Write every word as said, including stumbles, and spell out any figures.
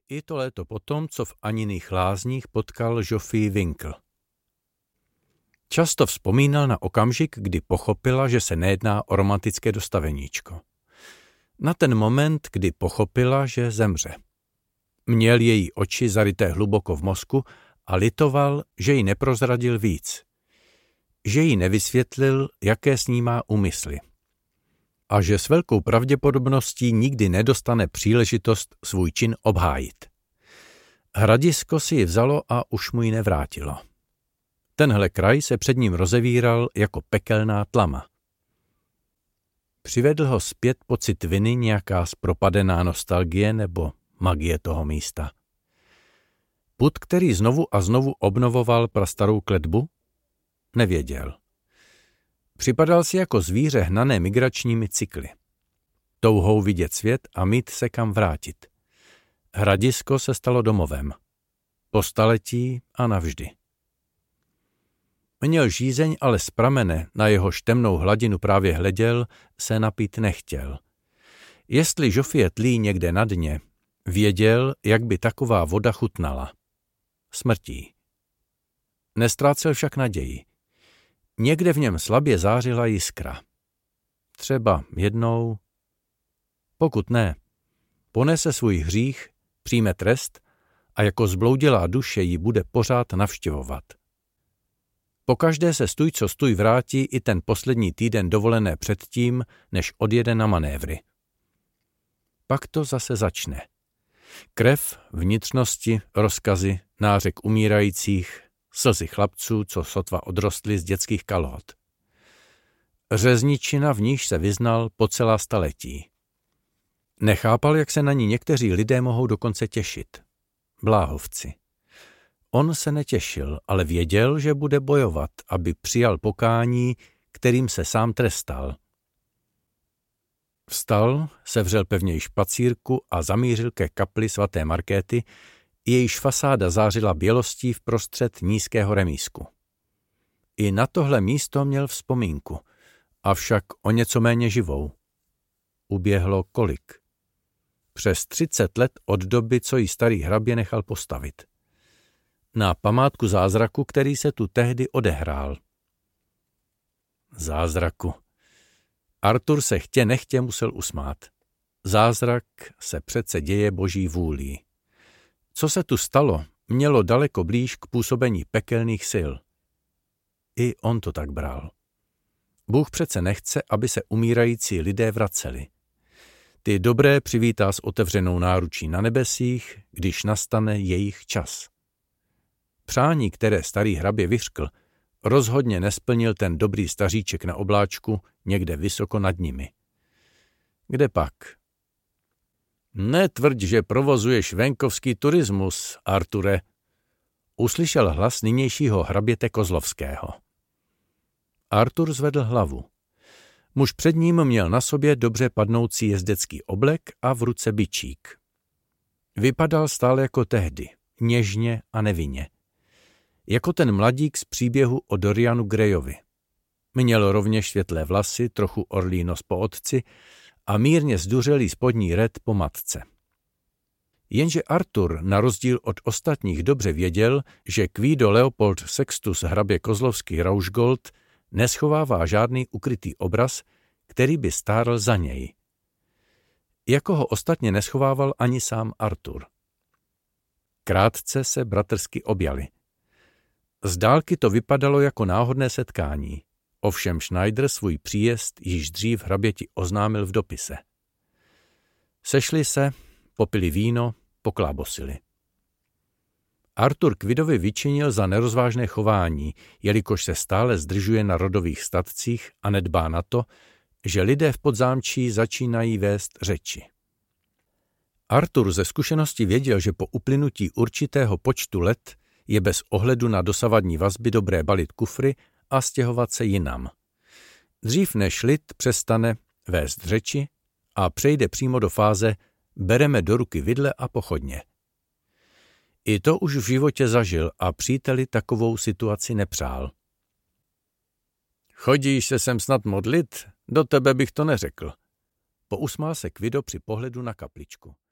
I to léto potom, co v Aniných lázních potkal Žofii Winkl. Často vzpomínal na okamžik, kdy pochopila, že se nejedná o romantické dostaveníčko. Na ten moment, kdy pochopila, že zemře. Měl její oči zaryté hluboko v mozku a litoval, že jí neprozradil víc. Že jí nevysvětlil, jaké s ní má úmysly. A že s velkou pravděpodobností nikdy nedostane příležitost svůj čin obhájit. Hradisko si ji vzalo a už mu ji nevrátilo. Tenhle kraj se před ním rozevíral jako pekelná tlama. Přivedl ho zpět pocit viny, nějaká zpropadená nostalgie nebo magie toho místa. Pud, který znovu a znovu obnovoval prastarou kletbu? Nevěděl. Připadal si jako zvíře hnané migračními cykly. Touhou vidět svět a mít se kam vrátit. Hradisko se stalo domovem. Po staletí a navždy. Měl žízeň, ale z pramene, na jehož temnou hladinu právě hleděl, se napít nechtěl. Jestli Žofie tlí někde na dně, věděl, jak by taková voda chutnala. Smrtí. Nestrácel však naději. Někde v něm slabě zářila jiskra. Třeba jednou. Pokud ne, ponese svůj hřích, přijme trest a jako zbloudilá duše ji bude pořád navštěvovat. Pokaždé se stůj co stůj vrátí i ten poslední týden dovolené předtím, než odjede na manévry. Pak to zase začne. Krev, vnitřnosti, rozkazy, nářek umírajících, slzy chlapců, co sotva odrostly z dětských kalhot. Řezničina, v níž se vyznal po celá staletí. Nechápal, jak se na ní někteří lidé mohou dokonce těšit. Bláhovci. On se netěšil, ale věděl, že bude bojovat, aby přijal pokání, kterým se sám trestal. Vstal, sevřel pevněji špacírku a zamířil ke kapli svaté Markéty, jejíž fasáda zářila bělostí v prostřed nízkého remízku. I na tohle místo měl vzpomínku, avšak o něco méně živou. Uběhlo kolik? Přes třicet let od doby, co jí starý hrabě nechal postavit. Na památku zázraku, který se tu tehdy odehrál. Zázraku. Artur se chtě nechtě musel usmát. Zázrak se přece děje boží vůlí. Co se tu stalo, mělo daleko blíž k působení pekelných sil. I on to tak bral. Bůh přece nechce, aby se umírající lidé vraceli. Ty dobré přivítá s otevřenou náručí na nebesích, když nastane jejich čas. Přání, které starý hrabě vyřkl, rozhodně nesplnil ten dobrý staříček na obláčku někde vysoko nad nimi. Kde pak? Netvrď, že provozuješ venkovský turismus, Arture, uslyšel hlas nynějšího hraběte Kozlovského. Artur zvedl hlavu. Muž před ním měl na sobě dobře padnoucí jezdecký oblek a v ruce bičík. Vypadal stále jako tehdy, něžně a nevinně. Jako ten mladík z příběhu o Dorianu Greyovi. Měl rovněž světlé vlasy, trochu orlí nos po otci a mírně zduřelý spodní red po matce. Jenže Artur, na rozdíl od ostatních, dobře věděl, že Kvído Leopold Sextus hrabě Kozlovský Rauschgold neschovává žádný ukrytý obraz, který by stárl za něj. Jako ho ostatně neschovával ani sám Artur. Krátce se bratrsky objali. Z dálky to vypadalo jako náhodné setkání, ovšem Schneider svůj příjezd již dřív hraběti oznámil v dopise. Sešli se, popili víno, poklábosili. Artur Kvidovi vyčinil za nerozvážné chování, jelikož se stále zdržuje na rodových statcích a nedbá na to, že lidé v podzámčí začínají vést řeči. Artur ze zkušenosti věděl, že po uplynutí určitého počtu let je bez ohledu na dosavadní vazby dobré balit kufry a stěhovat se jinam. Dřív než lid přestane vést řeči a přejde přímo do fáze bereme do ruky vidle a pochodně. I to už v životě zažil a příteli takovou situaci nepřál. Chodíš se sem snad modlit? Do tebe bych to neřekl. Pousmál se Kvido při pohledu na kapličku.